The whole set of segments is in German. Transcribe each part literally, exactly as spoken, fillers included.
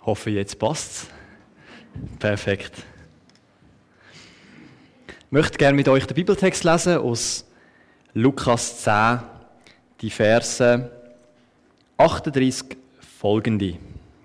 Ich hoffe, jetzt passt's. Perfekt. Ich möchte gerne mit euch den Bibeltext lesen aus Lukas zehn, die Verse achtunddreißig folgende.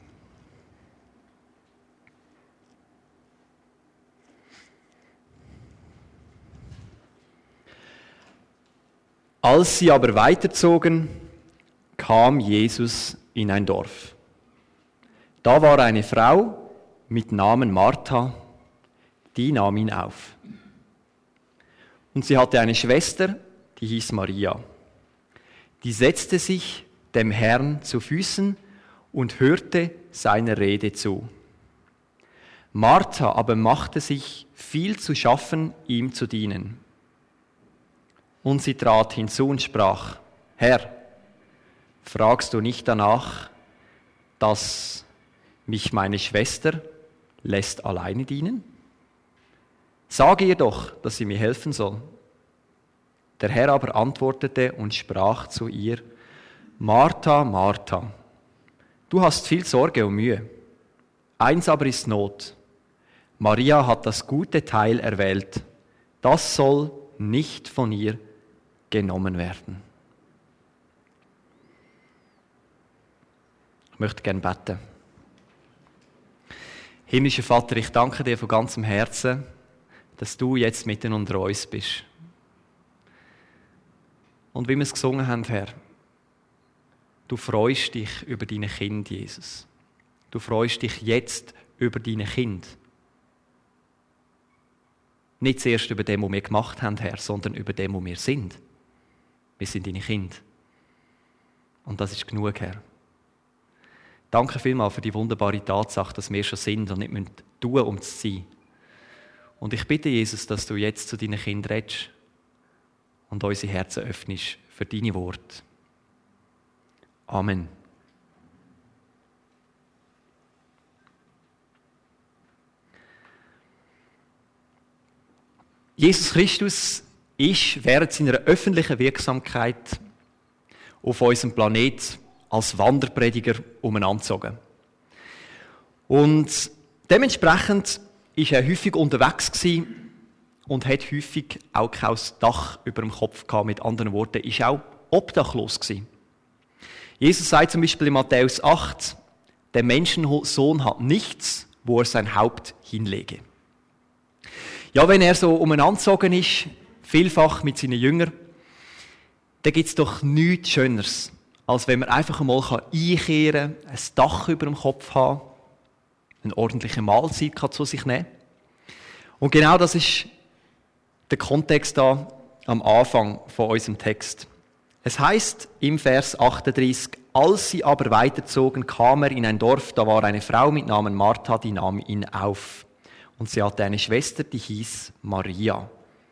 Als sie aber weiterzogen, kam Jesus in ein Dorf. Da war eine Frau mit Namen Martha, die nahm ihn auf. Und sie hatte eine Schwester, die hieß Maria. Die setzte sich dem Herrn zu Füßen und hörte seiner Rede zu. Martha aber machte sich viel zu schaffen, ihm zu dienen. Und sie trat hinzu und sprach: Herr, fragst du nicht danach, dass mich meine Schwester lässt alleine dienen? Sage ihr doch, dass sie mir helfen soll. Der Herr aber antwortete und sprach zu ihr: Martha, Martha, du hast viel Sorge und Mühe. Eins aber ist Not. Maria hat das gute Teil erwählt. Das soll nicht von ihr genommen werden. Ich möchte gerne beten. Himmlischer Vater, ich danke dir von ganzem Herzen, dass du jetzt mitten unter uns bist. Und wie wir es gesungen haben, Herr, du freust dich über deine Kinder, Jesus. Du freust dich jetzt über deine Kinder. Nicht zuerst über dem, was wir gemacht haben, Herr, sondern über dem, wo wir sind. Wir sind deine Kinder. Und das ist genug, Herr. Danke vielmals für die wunderbare Tatsache, dass wir schon sind und nicht tun müssen, um zu sein. Und ich bitte, Jesus, dass du jetzt zu deinen Kindern redest und unsere Herzen öffnest für deine Worte. Amen. Jesus Christus ist während seiner öffentlichen Wirksamkeit auf unserem Planeten als Wanderprediger umeinandergezogen. Und dementsprechend war er häufig unterwegs gewesen und hat häufig auch kein Dach über dem Kopf gehabt. Mit anderen Worten, ist auch obdachlos gewesen. Jesus sagt zum Beispiel in Matthäus acht, der Menschensohn hat nichts, wo er sein Haupt hinlege. Ja, wenn er so umeinandergezogen ist, vielfach mit seinen Jüngern, dann gibt es doch nichts Schöneres, als wenn man einfach einmal einkehren kann, ein Dach über dem Kopf haben, eine ordentliche Mahlzeit kann zu sich nehmen. Und genau das ist der Kontext da am Anfang von unserem Text. Es heißt im Vers achtunddreißig, als sie aber weiterzogen, kam er in ein Dorf, da war eine Frau mit Namen Martha, die nahm ihn auf. Und sie hatte eine Schwester, die hieß Maria.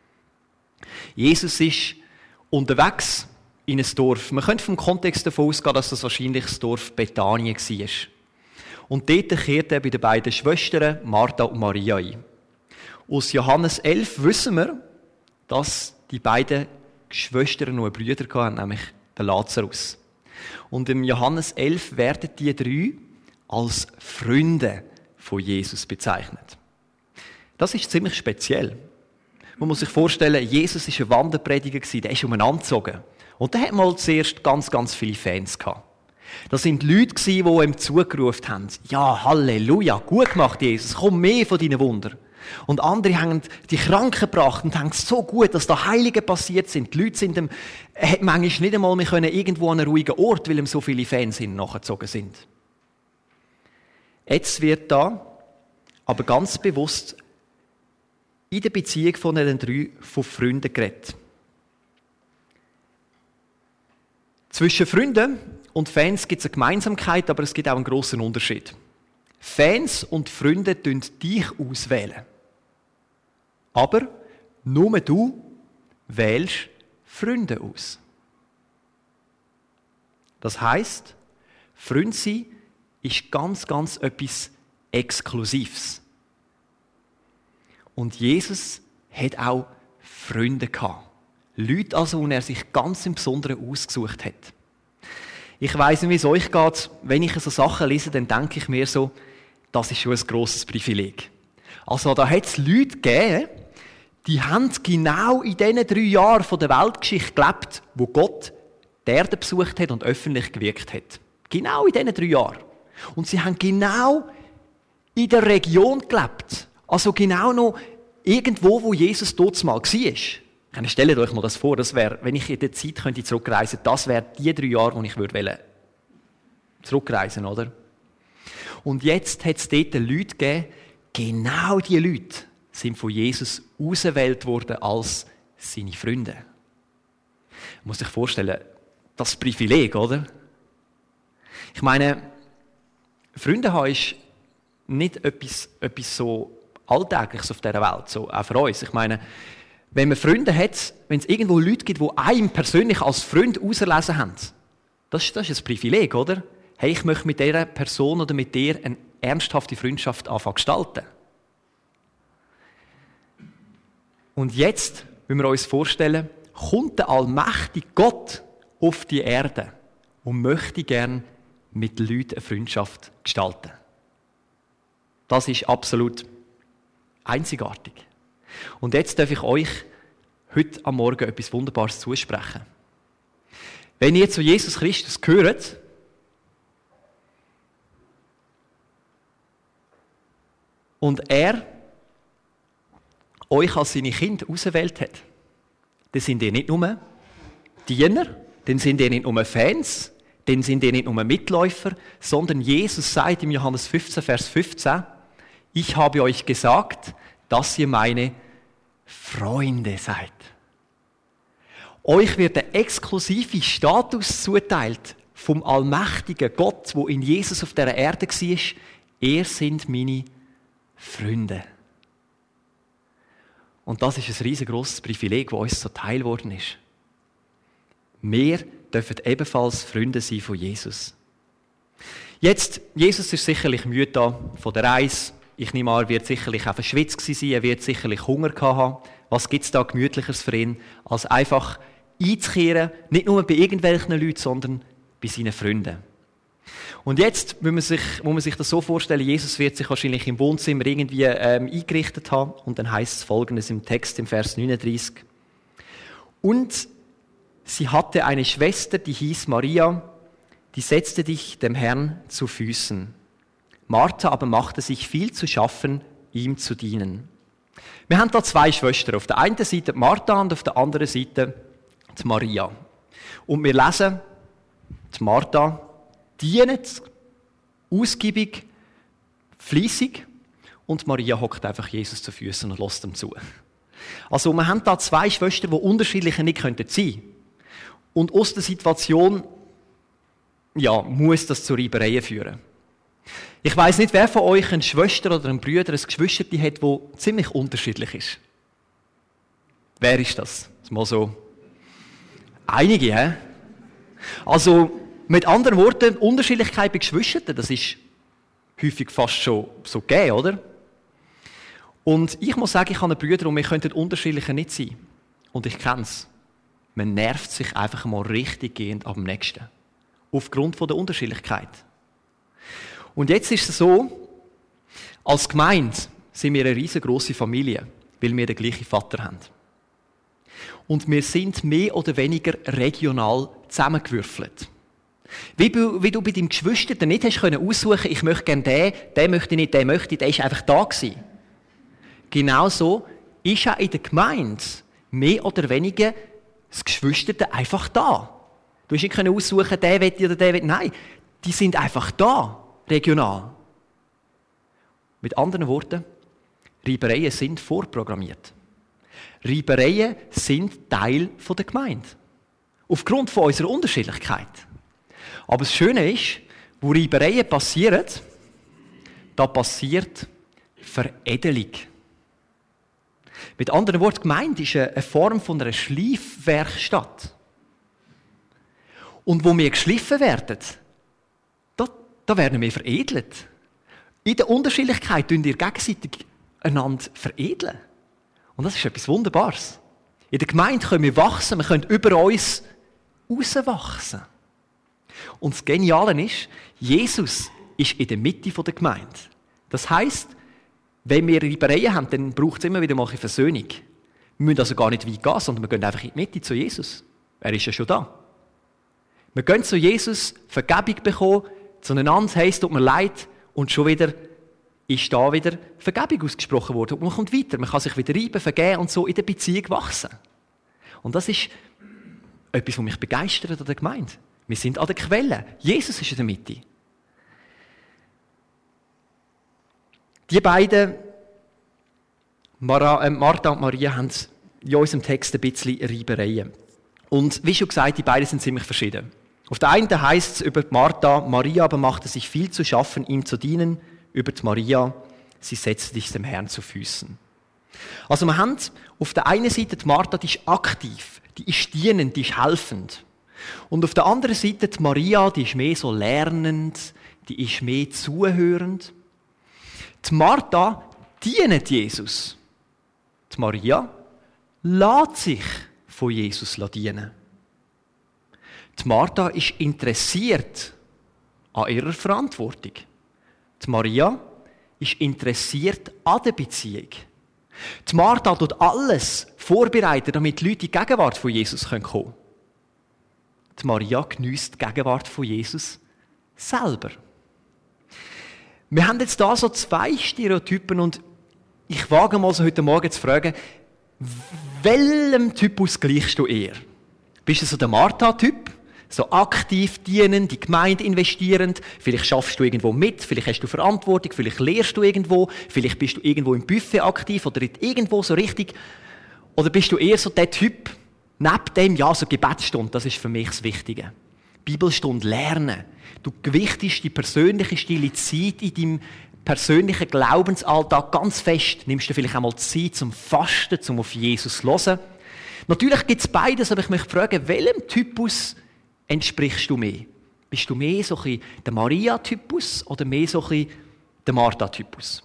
Jesus ist unterwegs in ein Dorf. Man könnte vom Kontext davon ausgehen, dass das wahrscheinlich das Dorf Bethanien war. Und dort kehrt er bei den beiden Schwestern Martha und Maria ein. Aus Johannes elf wissen wir, dass die beiden Schwestern noch einen Bruder hatten, nämlich den Lazarus. Und im Johannes elf werden die drei als Freunde von Jesus bezeichnet. Das ist ziemlich speziell. Man muss sich vorstellen, Jesus war ein Wanderprediger, der ist umeinandergezogen. Und der hat mal zuerst ganz, ganz viele Fans gehabt. Das sind Leute, die ihm zugerufen haben: Ja, Halleluja, gut gemacht, Jesus, komm mehr von deinen Wundern. Und andere haben die Kranken gebracht und haben so gut, dass da Heilige passiert sind. Die Leute sind ihm, er hat manchmal nicht einmal mehr können, irgendwo an einen ruhigen Ort, weil ihm so viele Fans nachgezogen sind. Jetzt wird da aber ganz bewusst in der Beziehung von den drei von Freunden geredet. Zwischen Freunden und Fans gibt es eine Gemeinsamkeit, aber es gibt auch einen grossen Unterschied. Fans und Freunde wählen dich auswählen. Aber nur du wählst Freunde aus. Das heisst, Freund sein ist ganz, ganz etwas Exklusives. Und Jesus hat auch Freunde gehabt. Leute also, die er sich ganz im Besonderen ausgesucht hat. Ich weiss nicht, wie es euch geht. Wenn ich so Sachen lese, dann denke ich mir so, das ist schon ein grosses Privileg. Also da hat es Leute gegeben, die haben genau in diesen drei Jahren von der Weltgeschichte gelebt, wo Gott die Erde besucht hat und öffentlich gewirkt hat. Genau in diesen drei Jahren. Und sie haben genau in der Region gelebt. Also genau noch irgendwo, wo Jesus dort mal war. Stellt euch mal das vor, das wäre, wenn ich in der Zeit könnte zurückreisen könnte, das wären die drei Jahre, wo ich würde zurückreisen, oder? Und jetzt hat es dort Leute gegeben, genau diese Leute sind von Jesus ausgewählt worden als seine Freunde. Man muss sich vorstellen, das Privileg, oder? Ich meine, Freunde haben ist nicht etwas, etwas so Alltägliches auf dieser Welt, so auch für uns. Ich meine, wenn man Freunde hat, wenn es irgendwo Leute gibt, die einem persönlich als Freund auserlesen haben, das, das ist ein Privileg, oder? Hey, ich möchte mit dieser Person oder mit dir eine ernsthafte Freundschaft anfangen zu gestalten. Und jetzt, wenn wir uns vorstellen, kommt der allmächtige Gott auf die Erde und möchte gerne mit Leuten eine Freundschaft gestalten. Das ist absolut einzigartig. Und jetzt darf ich euch heute am Morgen etwas Wunderbares zusprechen. Wenn ihr zu Jesus Christus gehört, und er euch als seine Kinder ausgewählt hat, dann sind ihr nicht nur Diener, dann sind ihr nicht nur Fans, dann sind ihr nicht nur Mitläufer, sondern Jesus sagt im Johannes fünfzehn, Vers fünfzehn, ich habe euch gesagt, dass ihr meine Freunde seid. Euch wird der exklusive Status zuteilt vom allmächtigen Gott, wo in Jesus auf dieser Erde war. Ihr seid meine Freunde. Und das ist ein riesengroßes Privileg, das uns zuteil worden ist. Wir dürfen ebenfalls Freunde sein von Jesus. Jetzt, Jesus ist sicherlich müde da von der Reise. Ich nehme an, er wird sicherlich auch verschwitzt sein, er wird sicherlich Hunger haben. Was gibt es da Gemütlicheres für ihn, als einfach einzukehren, nicht nur bei irgendwelchen Leuten, sondern bei seinen Freunden. Und jetzt muss man sich, muss man sich das so vorstellen, Jesus wird sich wahrscheinlich im Wohnzimmer irgendwie ähm, eingerichtet haben. Und dann heißt es Folgendes im Text, im Vers neununddreißig. Und sie hatte eine Schwester, die hieß Maria, die setzte dich dem Herrn zu Füßen. Martha aber machte sich viel zu schaffen, ihm zu dienen. Wir haben da zwei Schwestern. Auf der einen Seite Martha und auf der anderen Seite die Maria. Und wir lesen, die Martha dient ausgiebig, fleissig und Maria hockt einfach Jesus zu Füßen und lässt ihm zu. Also wir haben da zwei Schwestern, die unterschiedlicher nicht sein könnten. Und aus der Situation ja, muss das zu Reibereien führen. Ich weiss nicht, wer von euch eine Schwester oder einen Bruder, ein Geschwisterchen hat, das ziemlich unterschiedlich ist. Wer ist das? Das ist mal so einige, hä? Also, mit anderen Worten, Unterschiedlichkeit bei Geschwistern, das ist häufig fast schon so gegeben, oder? Und ich muss sagen, ich habe einen Bruder und wir könnten unterschiedlicher nicht sein. Und ich kenne es. Man nervt sich einfach mal richtig gehend am nächsten. Aufgrund von der Unterschiedlichkeit. Und jetzt ist es so, als Gemeinde sind wir eine riesengroße Familie, weil wir den gleichen Vater haben. Und wir sind mehr oder weniger regional zusammengewürfelt. Wie du, wie du bei deinem Geschwister nicht hast können aussuchen, ich möchte gerne den, den möchte ich nicht, den möchte ich, der ist einfach da gewesen. Genauso ist auch in der Gemeinde mehr oder weniger das Geschwister einfach da. Du hast nicht können aussuchen, der will oder der will. Nein, die sind einfach da, regional. Mit anderen Worten, Reibereien sind vorprogrammiert. Reibereien sind Teil der Gemeinde. Aufgrund von unserer Unterschiedlichkeit. Aber das Schöne ist, wo Reibereien passieren, da passiert Veredelung. Mit anderen Worten, Gemeinde ist eine Form von einer Schleifwerkstatt. Und wo wir geschliffen werden, da, da werden wir veredelt. In der Unterschiedlichkeit tun wir gegenseitig einander veredeln. Und das ist etwas Wunderbares. In der Gemeinde können wir wachsen, wir können über uns rauswachsen. Und das Geniale ist, Jesus ist in der Mitte der Gemeinde. Das heisst, wenn wir Reibereien haben, dann braucht es immer wieder mal eine Versöhnung. Wir müssen also gar nicht weit gehen, sondern wir gehen einfach in die Mitte zu Jesus. Er ist ja schon da. Wir gehen zu Jesus, Vergebung bekommen, zueinander, hey, es tut mir leid, und schon wieder ist da wieder Vergebung ausgesprochen worden. Und man kommt weiter, man kann sich wieder reiben, vergeben und so in der Beziehung wachsen. Und das ist etwas, was mich begeistert an der Gemeinde. Wir sind an der Quelle. Jesus ist in der Mitte. Die beiden, Martha und Maria, haben in unserem Text ein bisschen Reibereien. Und wie schon gesagt, die beiden sind ziemlich verschieden. Auf der einen heißt es über Martha, Maria aber machte sich viel zu schaffen, ihm zu dienen. Über die Maria, sie setzte sich dem Herrn zu Füßen. Also wir haben auf der einen Seite die Martha, die ist aktiv, die ist dienend, die ist helfend. Und auf der anderen Seite die Maria, die ist mehr so lernend, die ist mehr zuhörend. Die Martha dient Jesus. Die Maria lässt sich von Jesus dienen. Die Martha ist interessiert an ihrer Verantwortung. Die Maria ist interessiert an der Beziehung. Die Martha tut alles vorbereiten, damit die Leute in die Gegenwart von Jesus kommen können. Die Maria geniesst die Gegenwart von Jesus selber. Wir haben jetzt da so zwei Stereotypen und ich wage mal so heute Morgen zu fragen, welchem Typus gleichst du eher? Bist du so der Martha-Typ? So aktiv dienen, die Gemeinde investierend, vielleicht schaffst du irgendwo mit, vielleicht hast du Verantwortung, vielleicht lehrst du irgendwo, vielleicht bist du irgendwo im Buffet aktiv oder irgendwo so richtig. Oder bist du eher so der Typ, neben dem, ja, so Gebetsstunde, das ist für mich das Wichtige. Bibelstunde lernen. Du gewichtest die persönliche stille Zeit in deinem persönlichen Glaubensalltag ganz fest. Nimmst du vielleicht einmal Zeit zum Fasten, zum auf Jesus zu hören. Natürlich gibt es beides, aber ich möchte fragen, welchem Typus entsprichst du mehr? Bist du mehr so ein der Maria-Typus oder mehr so ein der Martha-Typus?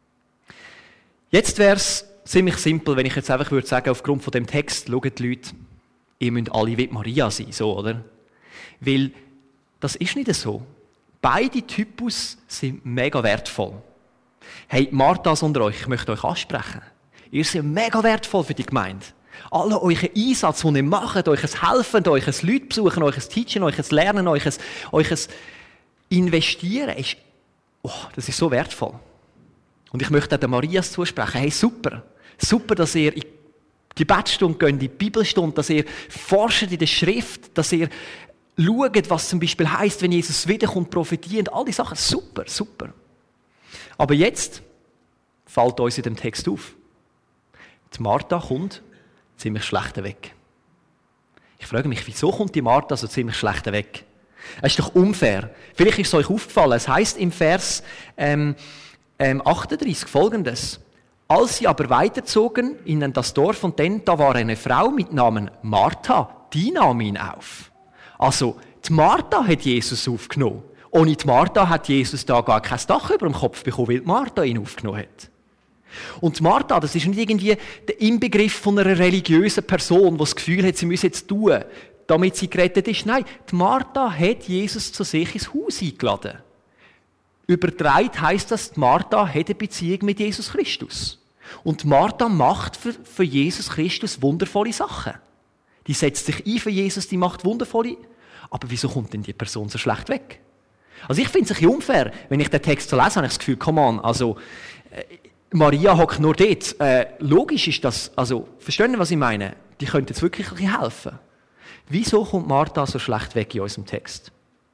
Jetzt wäre es ziemlich simpel, wenn ich jetzt einfach würde sagen, aufgrund von dem Text, schaut die Leute, ihr müsst alle wie Maria sein, so, oder? Weil das ist nicht so. Beide Typus sind mega wertvoll. Hey, Marthas unter euch, ich möchte euch ansprechen. Ihr seid mega wertvoll für die Gemeinde. Alle euren Einsatz, den ihr macht, euch Helfen, euch Leute besuchen, euch Teachen, euch Lernen, euch, euch Investieren, ist, oh, das ist so wertvoll. Und ich möchte auch der Marias zusprechen, hey, super, super, dass ihr in die Gebetsstunde geht, in die Bibelstunde, dass ihr forscht in der Schrift, dass ihr schaut, was zum Beispiel heisst, wenn Jesus wiederkommt, profitiert, all die Sachen, super, super. Aber jetzt fällt uns in dem Text auf, die Martha kommt ziemlich schlecht weg. Ich frage mich, wieso kommt die Martha so ziemlich schlecht weg? Es ist doch unfair. Vielleicht ist es euch aufgefallen, es heisst im Vers ähm, ähm, achtunddreißig folgendes. Als sie aber weiterzogen in das Dorf und denn, da war eine Frau mit Namen Martha, die nahm ihn auf. Also, die Martha hat Jesus aufgenommen. Ohne die Martha hat Jesus da gar kein Dach über dem Kopf bekommen, weil die Martha ihn aufgenommen hat. Und die Martha, das ist nicht irgendwie der Inbegriff von einer religiösen Person, die das Gefühl hat, sie müsse jetzt tun, damit sie gerettet ist. Nein, die Martha hat Jesus zu sich ins Haus eingeladen. Übertragen heisst das, die Martha hat eine Beziehung mit Jesus Christus. Und die Martha macht für, für Jesus Christus wundervolle Sachen. Die setzt sich ein für Jesus, die macht wundervolle. Aber wieso kommt denn die Person so schlecht weg? Also ich finde es ein bisschen unfair, wenn ich den Text so lese, habe ich das Gefühl, come on, also äh, Maria hockt nur dort. Äh, logisch ist das, also verstehen Sie, was ich meine? Die könnte jetzt wirklich ein bisschen helfen. Wieso kommt Martha so schlecht weg in unserem Text?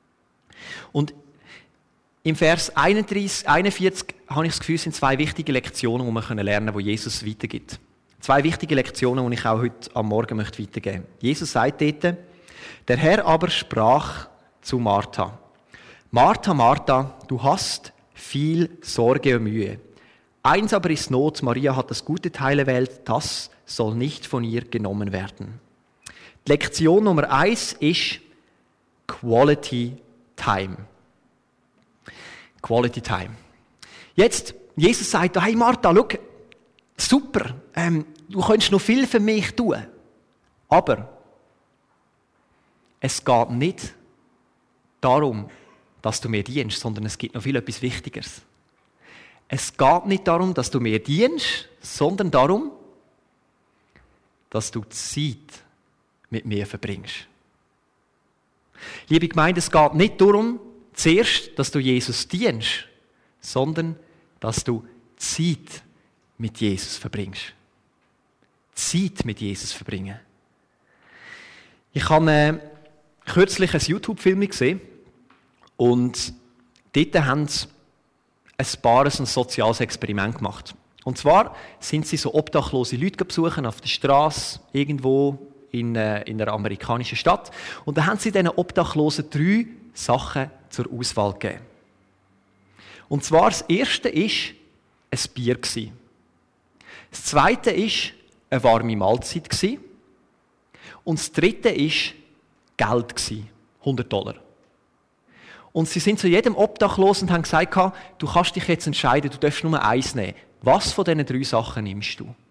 Und im Vers einunddreißig, einundvierzig habe ich das Gefühl, es sind zwei wichtige Lektionen, die wir lernen können, die Jesus weitergibt. Zwei wichtige Lektionen, die ich auch heute am Morgen möchte weitergeben möchte. Jesus sagt dort, der Herr aber sprach zu Martha. Martha, Martha, du hast viel Sorge und Mühe. Eins aber ist Not, Maria hat das gute Teil erwählt, das soll nicht von ihr genommen werden. Die Lektion Nummer eins ist Quality Time. Quality Time. Jetzt, Jesus sagt, hey Martha, schau, super, ähm, du könntest noch viel für mich tun. Aber es geht nicht darum, dass du mir dienst, sondern es gibt noch viel etwas Wichtigeres. es geht nicht darum, dass du mir dienst, sondern darum, dass du Zeit mit mir verbringst. Liebe Gemeinde, es geht nicht darum, zuerst, dass du Jesus dienst, sondern dass du Zeit mit Jesus verbringst. Zeit mit Jesus verbringen. Ich habe äh, kürzlich ein YouTube-Film gesehen und dort haben ein Paar ein soziales Experiment gemacht. Und zwar sind sie so obdachlose Leute besuchen auf der Straße irgendwo in, äh, in einer amerikanischen Stadt. Und da haben sie diesen Obdachlosen drei Sachen zur Auswahl gegeben. Und zwar das erste war ein Bier. Das zweite war eine warme Mahlzeit. Und das dritte war Geld, hundert Dollar. Und sie sind zu jedem Obdachlosen und haben gesagt, du kannst dich jetzt entscheiden, du darfst nur eins nehmen. Was von diesen drei Sachen nimmst du?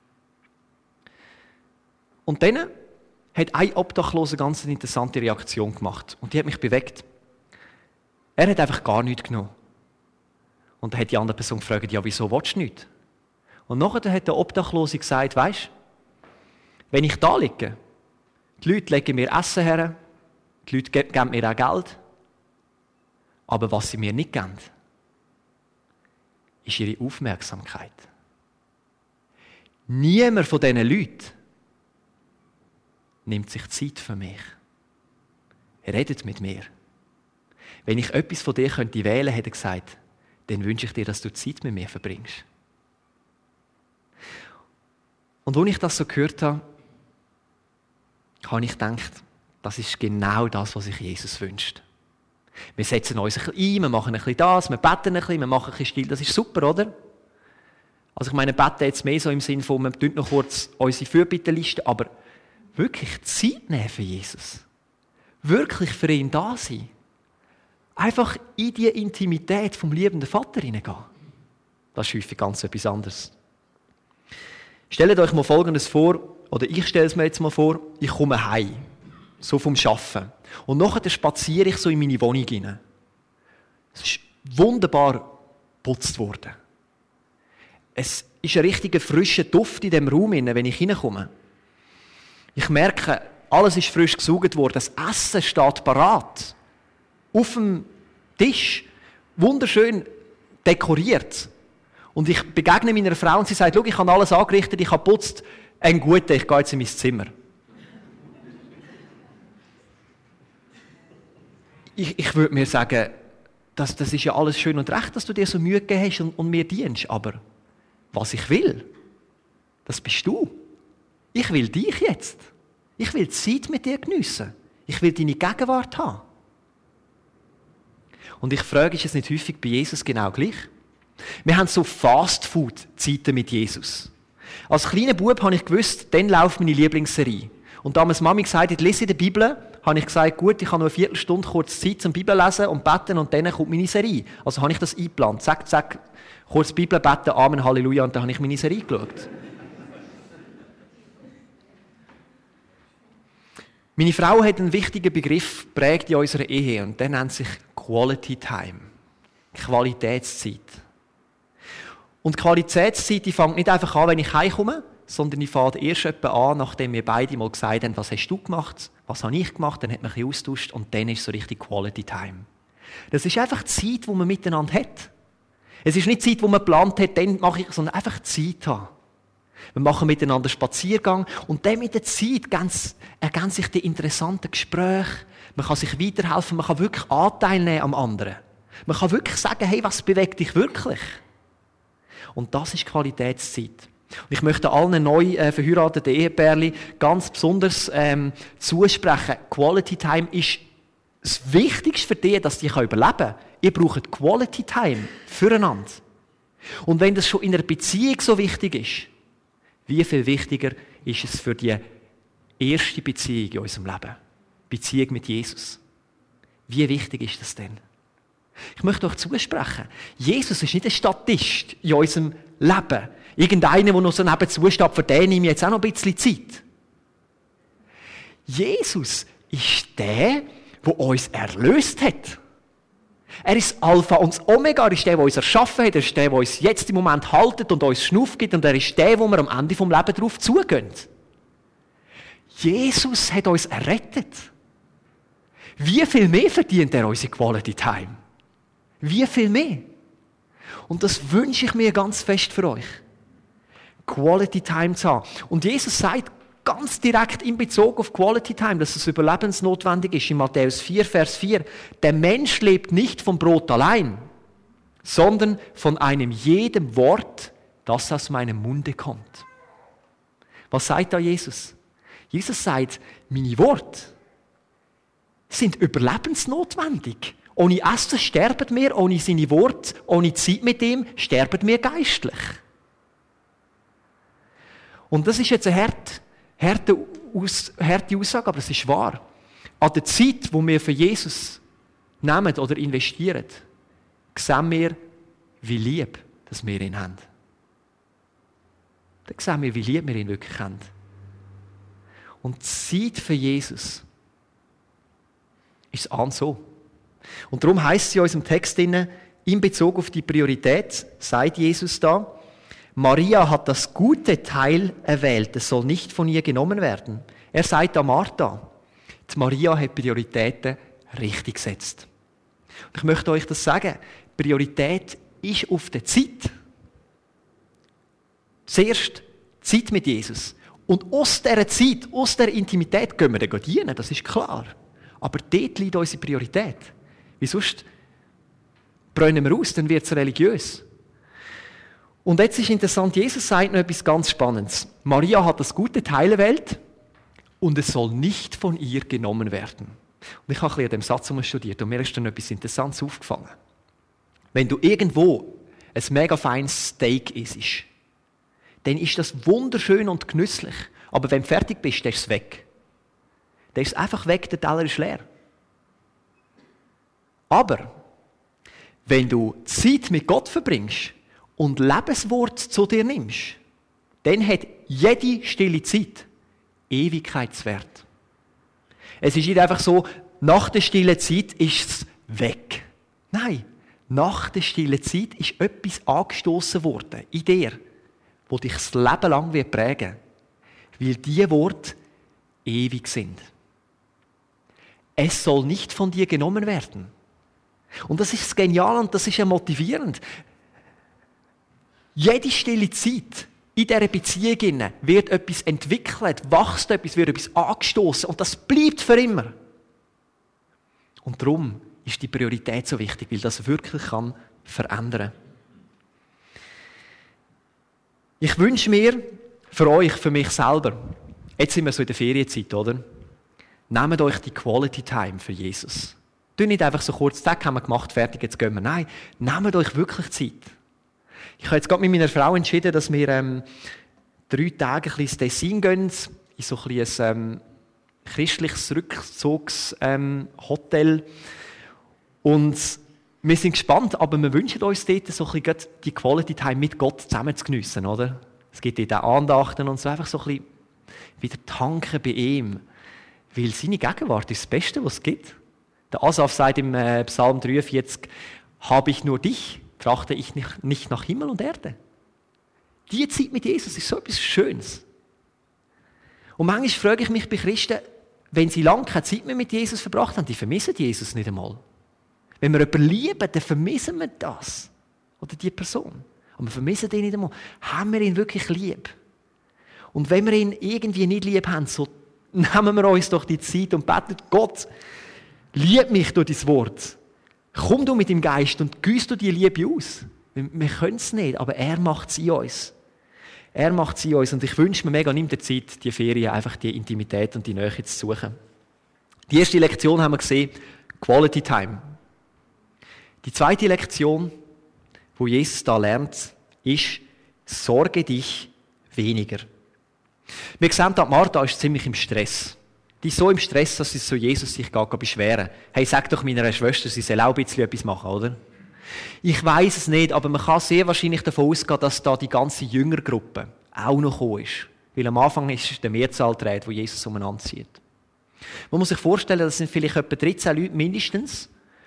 Und dann hat ein Obdachloser ganz eine interessante Reaktion gemacht. Und die hat mich bewegt. Er hat einfach gar nichts genommen. Und dann hat die andere Person gefragt, ja, wieso willst du nichts? Und nachher hat der Obdachlose gesagt, weisst, wenn ich da liege, die Leute legen mir Essen her, die Leute geben mir auch Geld, aber was sie mir nicht geben, ist ihre Aufmerksamkeit. Niemand von diesen Leuten nimmt sich Zeit für mich. Er redet mit mir. Wenn ich etwas von dir könnte wählen, hätte er gesagt, dann wünsche ich dir, dass du Zeit mit mir verbringst. Und als ich das so gehört habe, habe ich gedacht, das ist genau das, was sich Jesus wünscht. Wir setzen uns ein bisschen ein, wir machen ein bisschen das, wir beten ein bisschen, wir machen ein bisschen still. Das ist super, oder? Also ich meine, beten jetzt mehr so im Sinn von, wir tun noch kurz unsere Fürbittenliste, aber wirklich Zeit nehmen für Jesus. Wirklich für ihn da sein. Einfach in die Intimität vom liebenden Vater hineingehen. Das ist häufig ganz etwas anderes. Stellt euch mal Folgendes vor, oder ich stelle es mir jetzt mal vor, ich komme heim, so vom Arbeiten. Und nachher spaziere ich so in meine Wohnung hinein. Es ist wunderbar geputzt worden. Es ist ein richtiger frischer Duft in diesem Raum, wenn ich hineinkomme. Ich merke, alles ist frisch gesaugt worden, das Essen steht parat. Auf dem Tisch, wunderschön dekoriert. Und ich begegne meiner Frau und sie sagt, schau, ich habe alles angerichtet, ich habe geputzt, ein guter, ich gehe jetzt in mein Zimmer. Ich, ich würde mir sagen, das, das ist ja alles schön und recht, dass du dir so Mühe gegeben hast und, und mir dienst, aber was ich will, das bist du. Ich will dich jetzt. Ich will Zeit mit dir geniessen. Ich will deine Gegenwart haben. Und ich frage, ist es nicht häufig bei Jesus genau gleich? Wir haben so Fast-Food-Zeiten mit Jesus. Als kleiner Bub habe ich gewusst, dann läuft meine Lieblingsserie. Und damals Mami gesagt hat, lese in der Bibel, habe ich gesagt, gut, ich habe nur eine Viertelstunde kurz Zeit zum Bibel lesen und beten und dann kommt meine Serie. Also habe ich das eingeplant. Zack, zack, kurz Bibel beten, Amen, Halleluja, und dann habe ich meine Serie geschaut. Meine Frau hat einen wichtigen Begriff geprägt in unserer Ehe und der nennt sich Quality Time. Qualitätszeit. Und die Qualitätszeit, die fängt nicht einfach an, wenn ich heimkomme, sondern die fängt erst etwa an, nachdem wir beide mal gesagt haben, was hast du gemacht, was habe ich gemacht, dann hat man ein bisschen austauscht und dann ist so richtig Quality Time. Das ist einfach die Zeit, die man miteinander hat. Es ist nicht die Zeit, die man geplant hat, dann mache ich, sondern einfach Zeit haben. Wir machen miteinander Spaziergang und dann mit der Zeit ergänzen sich die interessanten Gespräche. Man kann sich weiterhelfen, man kann wirklich Anteil nehmen am anderen. Man kann wirklich sagen, hey, was bewegt dich wirklich? Und das ist Qualitätszeit. Und ich möchte allen neu äh, verheirateten Ehepärchen ganz besonders ähm, zusprechen, Quality Time ist das Wichtigste für dich, dass die überleben können. Ihr braucht Quality Time füreinander. Und wenn das schon in einer Beziehung so wichtig ist, wie viel wichtiger ist es für die erste Beziehung in unserem Leben? Beziehung mit Jesus. Wie wichtig ist das denn? Ich möchte euch zusprechen, Jesus ist nicht ein Statist in unserem Leben. Irgendeiner, der noch so nebenzu steht, für den nehme ich jetzt auch noch ein bisschen Zeit. Jesus ist der, der uns erlöst hat. Er ist Alpha und das Omega. Er ist der, der uns erschaffen hat. Er ist der, der uns jetzt im Moment haltet und uns Schnuff gibt. Und er ist der, wo wir am Ende vom Leben darauf zugehen. Jesus hat uns errettet. Wie viel mehr verdient er unsere Quality Time? Wie viel mehr? Und das wünsche ich mir ganz fest für euch. Quality Time zu haben. Und Jesus sagt ganz direkt in Bezug auf Quality Time, dass es überlebensnotwendig ist. In Matthäus vier, Vers vier. Der Mensch lebt nicht vom Brot allein, sondern von einem jedem Wort, das aus meinem Munde kommt. Was sagt da Jesus? Jesus sagt, meine Worte sind überlebensnotwendig. Ohne Essen sterben wir, ohne seine Worte, ohne Zeit mit ihm sterben wir geistlich. Und das ist jetzt eine harte, harte, Aus, harte Aussage, aber es ist wahr. An der Zeit, die wir für Jesus nehmen oder investieren, sehen wir, wie lieb dass wir ihn haben. Dann sehen wir, wie lieb wir ihn wirklich haben. Und die Zeit für Jesus ist an so. Und darum heisst es in unserem Text in Bezug auf die Priorität, sagt Jesus da, Maria hat das gute Teil erwählt, es soll nicht von ihr genommen werden. Er sagt da Martha, die Maria hat Prioritäten richtig gesetzt. Und ich möchte euch das sagen, Priorität ist auf der Zeit. Zuerst Zeit mit Jesus. Und aus dieser Zeit, aus dieser Intimität gehen wir dann dienen, das ist klar. Aber dort liegt unsere Priorität. Wie sonst brennen wir aus, dann wird es religiös. Und jetzt ist interessant, Jesus sagt noch etwas ganz Spannendes. Maria hat das gute Teil erwählt und es soll nicht von ihr genommen werden. Und ich habe ein bisschen an dem Satz studiert und mir ist dann etwas Interessantes aufgefallen. Wenn du irgendwo ein mega feines Steak isst, dann ist das wunderschön und genüsslich. Aber wenn du fertig bist, dann ist es weg. Dann ist es einfach weg, der Teller ist leer. Aber wenn du Zeit mit Gott verbringst und Lebenswort zu dir nimmst, dann hat jede stille Zeit Ewigkeitswert. Es ist nicht einfach so, nach der stillen Zeit ist es weg. Nein, nach der stillen Zeit ist etwas angestoßen worden in dir, das dich das Leben lang wird prägen wird, weil diese Worte ewig sind. Es soll nicht von dir genommen werden. Und das ist genial und das ist ja motivierend. Jede stille Zeit in dieser Beziehung wird etwas entwickelt, wächst etwas, wird etwas angestoßen und das bleibt für immer. Und darum ist die Priorität so wichtig, weil das wirklich kann verändern. Ich wünsche mir für euch, für mich selber, jetzt sind wir so in der Ferienzeit, oder? Nehmt euch die Quality Time für Jesus. Tun nicht einfach so kurz, das haben wir gemacht, fertig, jetzt gehen wir. Nein, nehmt euch wirklich Zeit. Ich habe jetzt gerade mit meiner Frau entschieden, dass wir ähm, drei Tage ein bisschen ins Tessin gehen, in so ein, bisschen ein ähm, christliches Rückzugshotel. Ähm, Und wir sind gespannt, aber wir wünschen uns dort so ein bisschen die Quality Time mit Gott zusammen zu geniessen, oder? Es gibt dort auch Andachten und so, einfach so ein bisschen wieder tanken bei ihm. Weil seine Gegenwart ist das Beste, was es gibt. Der Asaf sagt im äh, Psalm dreiundvierzig, habe ich nur dich, trachte ich nicht, nicht nach Himmel und Erde. Die Zeit mit Jesus ist so etwas Schönes. Und manchmal frage ich mich bei Christen, wenn sie lange keine Zeit mehr mit Jesus verbracht haben, die vermissen Jesus nicht einmal. Wenn wir jemanden lieben, dann vermissen wir das. Oder die Person. Und wir vermissen ihn nicht einmal. Haben wir ihn wirklich lieb? Und wenn wir ihn irgendwie nicht lieb haben, so nehmen wir uns doch die Zeit und beten, Gott, lieb mich durch dein Wort. Komm du mit dem Geist und gieß du die Liebe aus. Wir, wir können es nicht, aber er macht es in uns. Er macht es in uns. Und ich wünsche mir mega, nimm dir Zeit, die Ferien, einfach die Intimität und die Nähe zu suchen. Die erste Lektion haben wir gesehen, Quality Time. Die zweite Lektion, wo Jesus da lernt, ist, sorge dich weniger. Wir sehen, dass Martha ist ziemlich im Stress. Die ist so im Stress, dass sie zu Jesus sich gar nicht beschweren. Hey, sag doch meiner Schwester, sie soll auch ein bisschen etwas machen, oder? Ich weiss es nicht, aber man kann sehr wahrscheinlich davon ausgehen, dass da die ganze Jüngergruppe auch noch gekommen ist. Weil am Anfang ist der Mehrzahl dreht, wo Jesus umeinander zieht. Man muss sich vorstellen, das sind vielleicht etwa dreizehn Leute mindestens.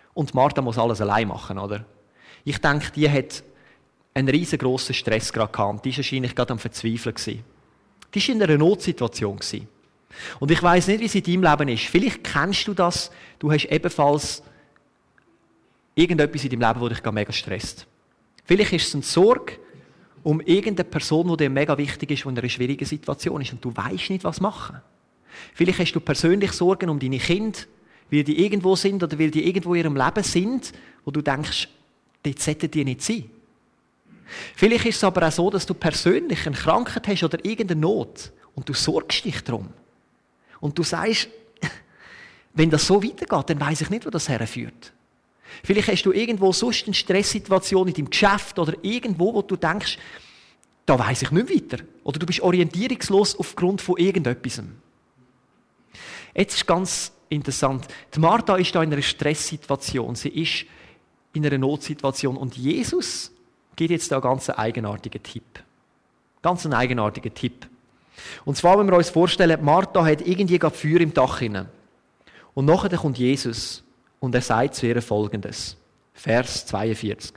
Und Martha muss alles allein machen, oder? Ich denke, die hat einen riesengroßen Stress gerade gehabt. Die war wahrscheinlich gerade am Verzweifeln gewesen. Die war in einer Notsituation gewesen. Und ich weiss nicht, wie es in deinem Leben ist. Vielleicht kennst du das. Du hast ebenfalls irgendetwas in deinem Leben, das dich gerade mega stresst. Vielleicht ist es eine Sorge um irgendeine Person, die dir mega wichtig ist, die in einer schwierigen Situation ist und du weißt nicht, was machen. Vielleicht hast du persönlich Sorgen um deine Kinder, weil die irgendwo sind oder weil die irgendwo in ihrem Leben sind, wo du denkst, dort sollten die nicht sein. Vielleicht ist es aber auch so, dass du persönlich eine Krankheit hast oder irgendeine Not und du sorgst dich darum. Und du sagst, wenn das so weitergeht, dann weiss ich nicht, wo das herführt. Vielleicht hast du irgendwo sonst eine Stresssituation in deinem Geschäft oder irgendwo, wo du denkst, da weiss ich nicht weiter. Oder du bist orientierungslos aufgrund von irgendetwas. Jetzt ist ganz interessant. Die Martha ist da in einer Stresssituation. Sie ist in einer Notsituation. Und Jesus gibt jetzt da einen ganz eigenartigen Tipp. Ganz einen eigenartigen Tipp. Und zwar, wenn wir uns vorstellen, Martha hat irgendwie gerade Feuer im Dach hinein. Und nachher kommt Jesus und er sagt zu ihr Folgendes. Vers zweiundvierzig.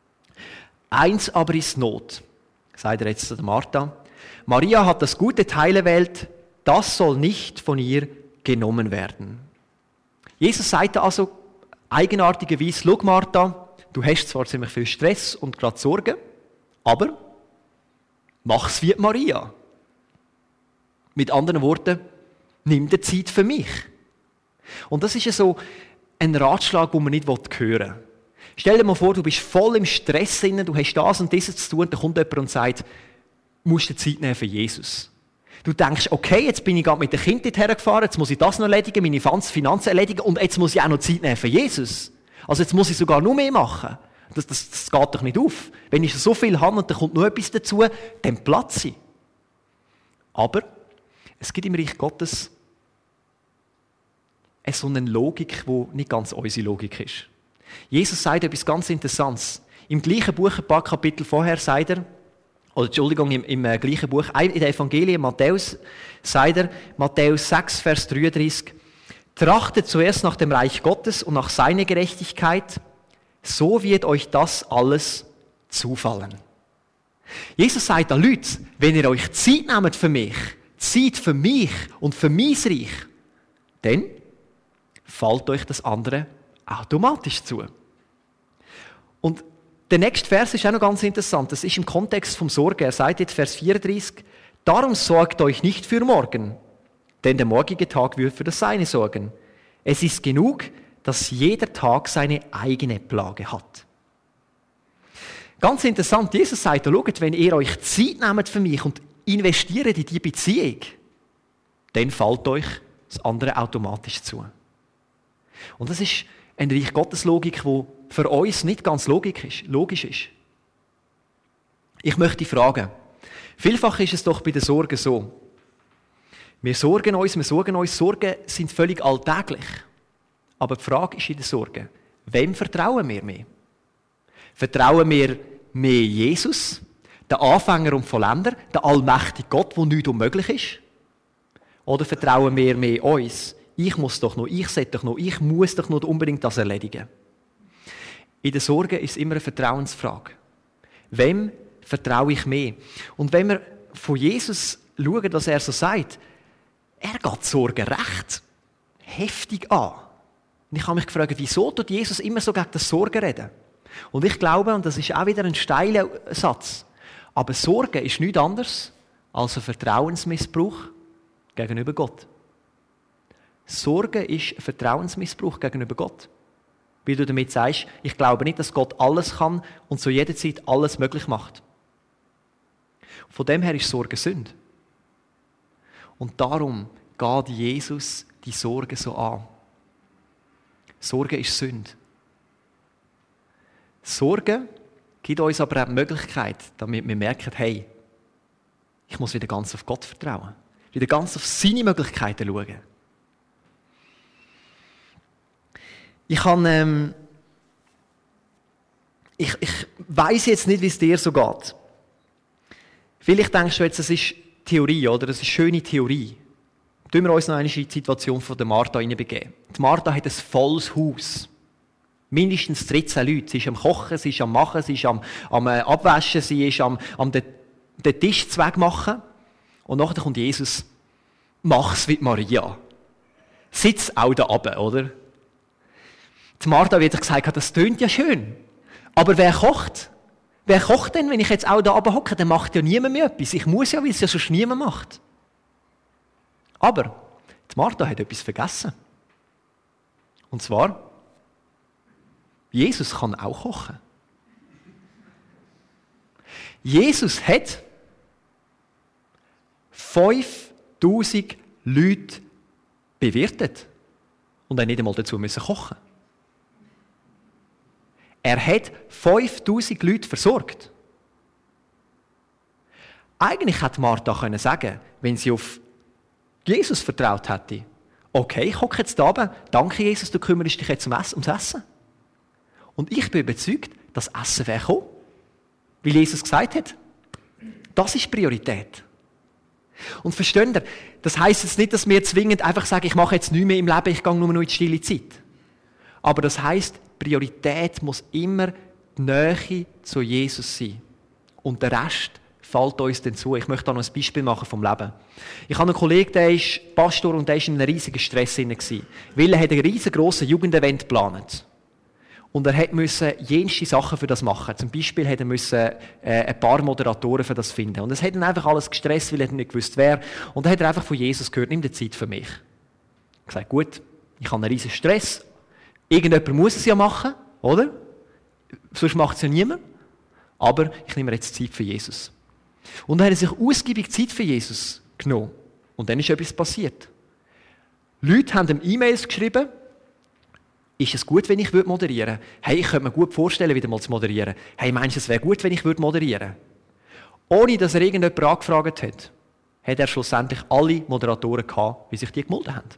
Eins aber ist Not, sagt er jetzt zu Martha. Maria hat das gute Teil erwählt, das soll nicht von ihr genommen werden. Jesus sagt also eigenartigerweise, schau Martha, du hast zwar ziemlich viel Stress und gerade Sorgen, aber mach's wie Maria. Mit anderen Worten, nimm dir Zeit für mich. Und das ist ja so ein Ratschlag, den man nicht hören will. Stell dir mal vor, du bist voll im Stress drin, du hast das und dieses zu tun, und dann kommt jemand und sagt, du musst dir Zeit nehmen für Jesus. Du denkst, okay, jetzt bin ich gerade mit dem Kind dorthin gefahren, jetzt muss ich das noch erledigen, meine Finanzen erledigen und jetzt muss ich auch noch Zeit nehmen für Jesus. Also jetzt muss ich sogar noch mehr machen. Das, das, das geht doch nicht auf. Wenn ich so viel habe und dann kommt noch etwas dazu, dann platze ich. Aber es gibt im Reich Gottes so eine Logik, die nicht ganz unsere Logik ist. Jesus sagt etwas ganz Interessantes. Im gleichen Buch, ein paar Kapitel vorher, sagt er, oder Entschuldigung, im, im äh, gleichen Buch, in der Evangelien, Matthäus, sagt er, Matthäus sechs, Vers dreiunddreißig, trachtet zuerst nach dem Reich Gottes und nach seiner Gerechtigkeit, so wird euch das alles zufallen. Jesus sagt an Leute, wenn ihr euch Zeit nehmt für mich, Zeit für mich und für mein Reich, dann fällt euch das andere automatisch zu. Und der nächste Vers ist auch noch ganz interessant. Das ist im Kontext vom Sorge. Er sagt jetzt Vers vierunddreißig, darum sorgt euch nicht für morgen, denn der morgige Tag wird für das Seine sorgen. Es ist genug, dass jeder Tag seine eigene Plage hat. Ganz interessant, Jesus sagt, schaut, wenn ihr euch Zeit nehmt für mich und investiert in die Beziehung, dann fällt euch das andere automatisch zu. Und das ist eine Reich Gottes Logik, die für uns nicht ganz logisch ist. Logisch ist. Ich möchte fragen, vielfach ist es doch bei den Sorgen so, wir sorgen uns, wir sorgen uns, Sorgen sind völlig alltäglich. Aber die Frage ist in der Sorge, wem vertrauen wir mehr? Vertrauen wir mehr Jesus, der Anfänger und Vollender, der allmächtige Gott, der nichts unmöglich ist? Oder vertrauen wir mehr uns? Ich muss doch noch, ich sollte doch noch, ich muss doch noch unbedingt das erledigen. In der Sorge ist es immer eine Vertrauensfrage. Wem vertraue ich mehr? Und wenn wir von Jesus schauen, was er so sagt, er geht die Sorge recht heftig an. Und ich habe mich gefragt, wieso tut Jesus immer so gegen das Sorgen reden? Und ich glaube, und das ist auch wieder ein steiler Satz, aber Sorge ist nichts anderes als ein Vertrauensmissbrauch gegenüber Gott. Sorge ist ein Vertrauensmissbrauch gegenüber Gott. Weil du damit sagst, ich glaube nicht, dass Gott alles kann und zu jeder Zeit alles möglich macht. Von dem her ist Sorge Sünde. Und darum geht Jesus die Sorge so an. Sorge ist Sünde. Sorge gibt uns aber auch die Möglichkeit, damit wir merken, hey, ich muss wieder ganz auf Gott vertrauen. Wieder ganz auf seine Möglichkeiten schauen. Ich kann, ähm, ich, ich weiss jetzt nicht, wie es dir so geht. Vielleicht denkst du jetzt, das ist Theorie, oder? Das ist schöne Theorie. Tun wir uns noch einmal in die Situation von der Martha hineinbegeben. Die Martha hat ein volles Haus. Mindestens dreizehn Leute. Sie ist am Kochen, sie ist am Machen, sie ist am, am äh, Abwaschen, sie ist am, am den, den Tisch machen. Und nachher kommt Jesus, mach's wie Maria. Sitz auch da oben, oder? Die Martha wird gesagt, das tönt ja schön. Aber wer kocht? Wer kocht denn, wenn ich jetzt auch da oben hocke? Dann macht ja niemand mehr etwas. Ich muss ja, weil es ja sonst niemand macht. Aber die Martha hat etwas vergessen. Und zwar, Jesus kann auch kochen. Jesus hat fünftausend Leute bewirtet und er nicht einmal dazu müssen kochen. Er hat fünftausend Leute versorgt. Eigentlich hätte Martha können sagen, wenn sie auf Jesus vertraut hätte, okay, ich hocke jetzt da oben, danke Jesus, du kümmerst dich jetzt ums Essen. Und ich bin überzeugt, das Essen wäre gekommen. Weil Jesus gesagt hat, das ist Priorität. Und versteht ihr, das heisst jetzt nicht, dass wir zwingend einfach sagen, ich mache jetzt nichts mehr im Leben, ich gehe nur noch in die stille Zeit. Aber das heisst, Priorität muss immer die Nähe zu Jesus sein. Und der Rest fällt uns dann zu. Ich möchte da noch ein Beispiel machen vom Leben. Ich habe einen Kollegen, der ist Pastor und der war in einem riesigen Stress drin. Weil er einen riesengroßen Jugendevent geplant. Und er musste jenste Sachen für das machen. Zum Beispiel musste er müssen, äh, ein paar Moderatoren für das finden. Und es hat ihn einfach alles gestresst, weil er nicht gewusst wer. Und dann hat er einfach von Jesus gehört, nimm dir Zeit für mich. Ich habe gesagt, gut, ich habe einen riesen Stress. Irgendjemand muss es ja machen, oder? Sonst macht es ja niemand. Aber ich nehme jetzt Zeit für Jesus. Und dann hat er sich ausgiebig Zeit für Jesus genommen. Und dann ist etwas passiert. Leute haben ihm E-Mails geschrieben, ist es gut, wenn ich moderieren würde? Hey, ich könnte mir gut vorstellen, wieder mal zu moderieren. Hey, meinst du, es wäre gut, wenn ich moderieren würde? Ohne, dass er irgendjemand angefragt hat, hat er schlussendlich alle Moderatoren gehabt, wie sich die gemeldet haben.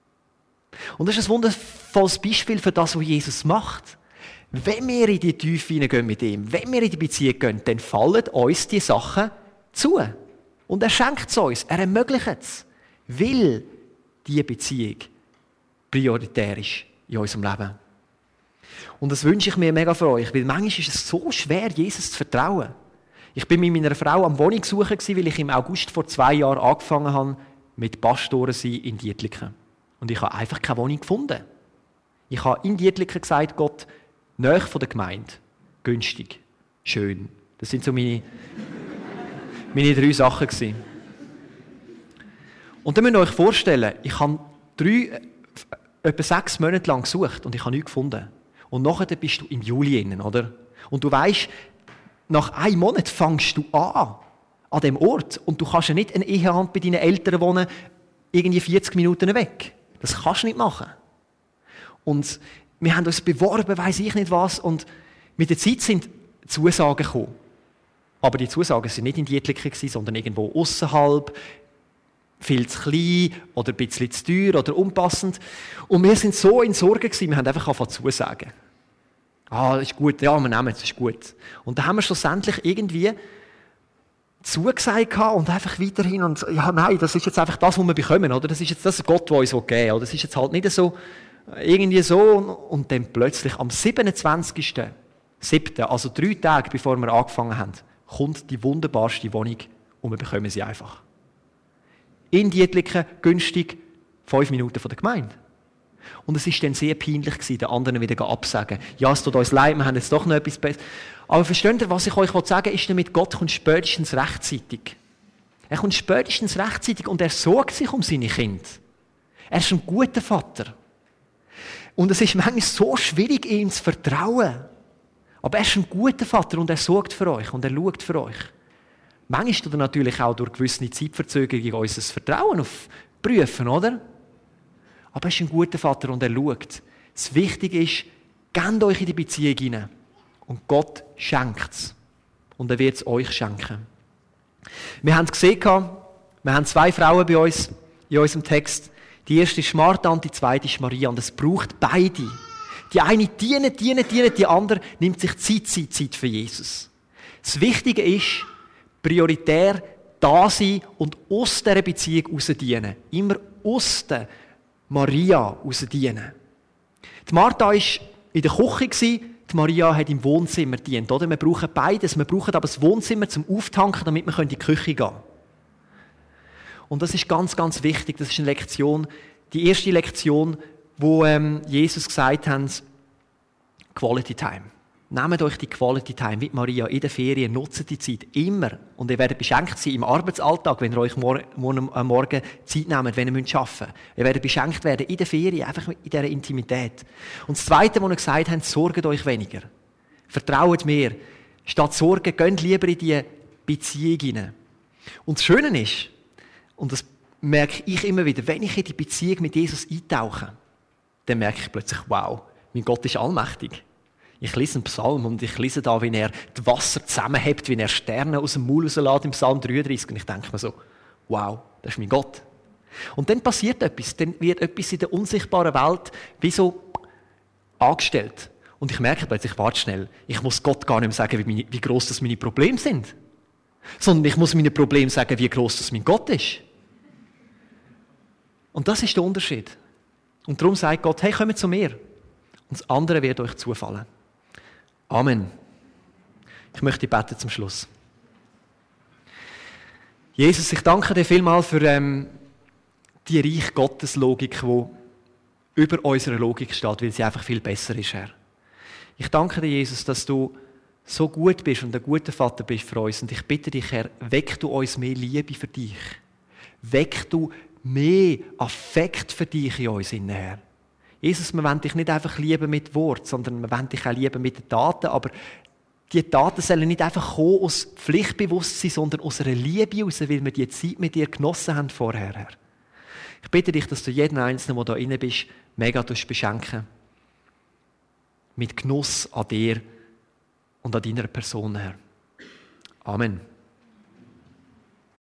Und das ist ein wundervolles Beispiel für das, was Jesus macht. Wenn wir in die Tiefe hineingehen mit ihm, wenn wir in die Beziehung gehen, dann fallen uns die Sachen zu. Und er schenkt es uns, er ermöglicht es, weil diese Beziehung prioritär ist in unserem Leben. Und das wünsche ich mir mega für euch, weil manchmal ist es so schwer, Jesus zu vertrauen. Ich bin mit meiner Frau am Wohnungssuchen, weil ich im August vor zwei Jahren angefangen habe, mit Pastoren sein in Dietliken. Und ich habe einfach keine Wohnung gefunden. Ich habe in Dietliken gesagt, Gott, nahe von der Gemeinde, günstig, schön. Das sind so meine, meine drei Sachen gewesen. Und dann müsst ihr euch vorstellen, ich habe drei, etwa sechs Monate lang gesucht und ich habe nichts gefunden. Und nachher bist du im Juli innen, oder? Und du weisst, nach einem Monat fängst du an, an dem Ort. Und du kannst ja nicht eine Ehehand bei deinen Eltern wohnen, irgendwie vierzig Minuten weg. Das kannst du nicht machen. Und wir haben uns beworben, weiss ich nicht was. Und mit der Zeit sind Zusagen gekommen. Aber die Zusagen waren nicht in Dietliken, sondern irgendwo außerhalb, viel zu klein oder ein bisschen zu teuer oder unpassend. Und wir sind so in Sorge gewesen, wir haben einfach angefangen zusagen. Ah, das ist gut, ja, wir nehmen es, das ist gut. Und dann haben wir schlussendlich irgendwie zugesagt und einfach weiterhin und ja, nein, das ist jetzt einfach das, was wir bekommen, oder? Das ist jetzt das Gott, der uns geben will, oder? Das ist jetzt halt nicht so, irgendwie so. Und dann plötzlich am siebenundzwanzigsten siebten also drei Tage bevor wir angefangen haben, kommt die wunderbarste Wohnung und wir bekommen sie einfach. In Dietliken, günstig, fünf Minuten von der Gemeinde. Und es war dann sehr peinlich gewesen, den anderen wieder absagen. Ja, es tut uns leid, wir haben jetzt doch noch etwas Besseres. Aber versteht ihr, was ich euch sagen will, ist damit, Gott kommt spätestens rechtzeitig. Er kommt spätestens rechtzeitig und er sorgt sich um seine Kinder. Er ist ein guter Vater. Und es ist manchmal so schwierig, ihm zu vertrauen. Aber er ist ein guter Vater und er sorgt für euch und er schaut für euch. Manchmal tut er natürlich auch durch gewisse Zeitverzögerung unser Vertrauen aufprüfen, oder? Aber er ist ein guter Vater und er schaut. Das Wichtige ist, gebt euch in die Beziehung hinein. Und Gott schenkt es. Und er wird es euch schenken. Wir haben es gesehen, wir haben zwei Frauen bei uns in unserem Text. Die erste ist Martha und die zweite ist Maria. Und es braucht beide. Die eine dienen, dienen, dienen, die andere nimmt sich Zeit, Zeit, Zeit für Jesus. Das Wichtige ist, prioritär da sein und aus dieser Beziehung heraus dienen. Immer aus der Maria heraus dienen. Die Martha war in der Küche, die Maria hat im Wohnzimmer gedient. Oder? Wir brauchen beides. Wir brauchen aber das Wohnzimmer zum Auftanken, damit wir in die Küche gehen können. Und das ist ganz, ganz wichtig. Das ist eine Lektion, die erste Lektion, wo ähm, Jesus gesagt hat, Quality Time. Nehmt euch die Quality Time mit Maria in der Ferien, nutzt die Zeit immer. Und ihr werdet beschenkt sein im Arbeitsalltag, wenn ihr euch mor- mor- am Morgen Zeit nehmt, wenn ihr müsst arbeiten müsst. Ihr werdet beschenkt werden in der Ferien, einfach in dieser Intimität. Und das Zweite, was er gesagt hat, sorgt euch weniger. Vertraut mir. Statt Sorgen, geht lieber in diese Beziehung hinein. Und das Schöne ist, und das merke ich immer wieder, wenn ich in die Beziehung mit Jesus eintauche, dann merke ich plötzlich, wow, mein Gott ist allmächtig. Ich lese einen Psalm und ich lese da, wie er das Wasser zusammenhebt, wie er Sterne aus dem Maul rauslässt im Psalm dreiunddreißig. Und ich denke mir so, wow, das ist mein Gott. Und dann passiert etwas. Dann wird etwas in der unsichtbaren Welt wie so angestellt. Und ich merke plötzlich, warte schnell, ich muss Gott gar nicht mehr sagen, wie, meine, wie gross das meine Probleme sind. Sondern ich muss meinen Problemen sagen, wie gross das mein Gott ist. Und das ist der Unterschied. Und darum sagt Gott, hey, kommt zu mir. Und das andere wird euch zufallen. Amen. Ich möchte beten zum Schluss. Jesus, ich danke dir vielmals für ähm, die Reich Gottes Logik, die über unserer Logik steht, weil sie einfach viel besser ist, Herr. Ich danke dir, Jesus, dass du so gut bist und ein guter Vater bist für uns. Und ich bitte dich, Herr, weck du uns mehr Liebe für dich. Weck du mehr Affekt für dich in uns, Herr. Jesus, wir wollen dich nicht einfach lieben mit Wort, sondern wir wollen dich auch lieben mit den Taten. Aber die Taten sollen nicht einfach kommen aus Pflichtbewusstsein, sondern aus einer Liebe heraus, weil wir die Zeit mit dir genossen haben vorher, Herr. Ich bitte dich, dass du jeden Einzelnen, der da drin bist, mega beschenken. Mit Genuss an dir und an deiner Person, Herr. Amen.